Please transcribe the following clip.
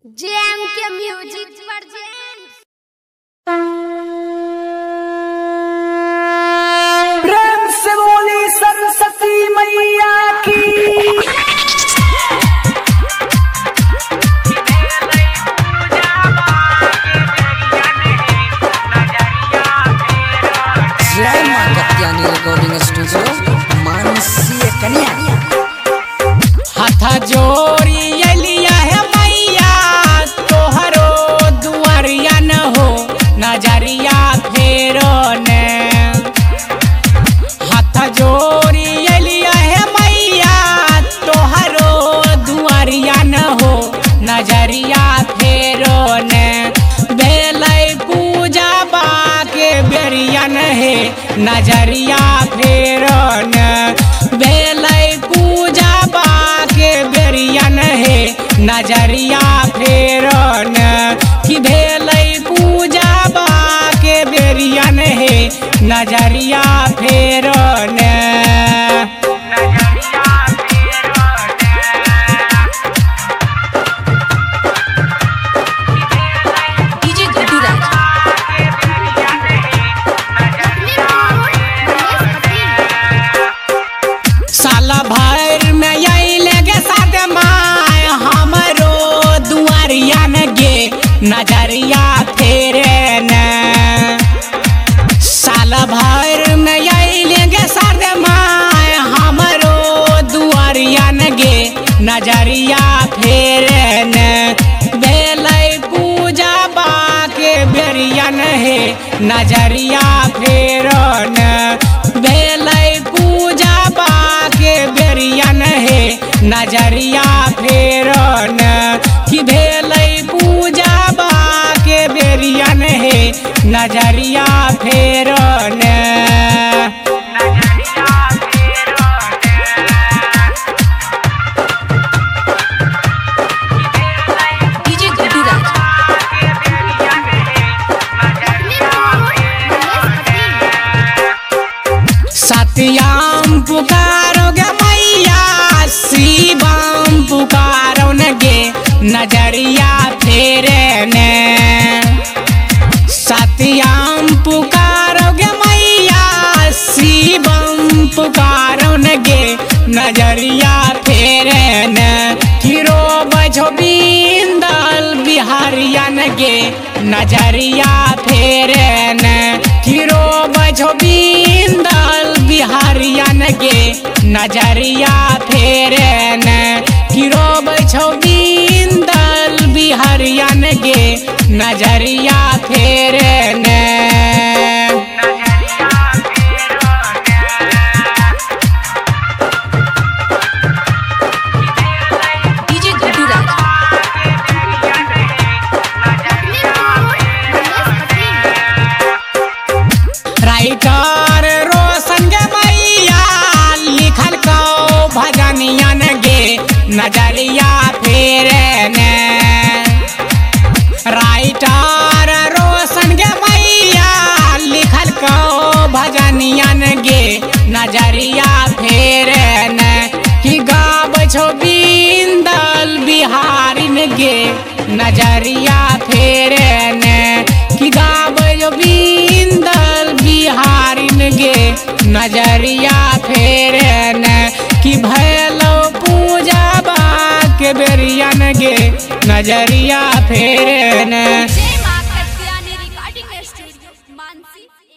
GeM के music वर्जेंट प्रेम से बोली सरस्वती मैया की। जय मां कत्यानी रिकॉर्डिंग स्टूडियो मानसी कन्या। हाथ जोड़ी लिया है मैया तोहरो दुआरिया न हो नजरिया फेरो ने। हाथ जोड़ी लिया है मैया तोहरो दुआरिया न हो नजरिया फेरो ने। बेलई पूजा बाके बेरियन है नजरिया फेरो ने। बेलई पूजा बाके बेरियन है नजरिया फेरन कि भेलई पूजा बाके बेरियन है नजरिया फेरन। साला भर में यही लगे साथ माय हमरो दुआरिया न गे नजरिया फेरे न। साल भर में यही लगे साथ माय हमरो दुआरिया न गे नजरिया फेरे न। बेलई पूजा बाके बेरियन है नजरिया फेरन। बेलई पूजा बाके बेरियन है नजरिया फेरन कि भेलई पूजा बाके बेरियन है नजरिया फेरन। सत्यम पुकारोगे मैया शिवम पुकारो न गे नजरिया फेरे ने। सत्यम पुकारोगे मैया शिवम पुकारो न गे नजरिया फेरे ने। किरो बजो बिंदल बिहारियन गे नजरिया फेरे ने। किरो बजो बिंदल बिहारियन गे नजरिया फेरन। किरो बजो बिंदल बिहारियन गे नजरिया फेरन। राइटर रोशन गे मैया लिखल को भजनियन गे नजरिया फेरन। राइटर रोशन गे मैया लिखल को भजनियन गे नजरिया फेरन कि गाब छो बिंदल बिहारिन गे नजरिया फेरन। कि गाब जो बिंदल बिहारिन गे नजरिया फेरन कि भैलो पूजा बाके बेरियन गे नजरिया फेरन। जय मां कत्यानी रिकॉर्डिंग स्टूडियो मानसी।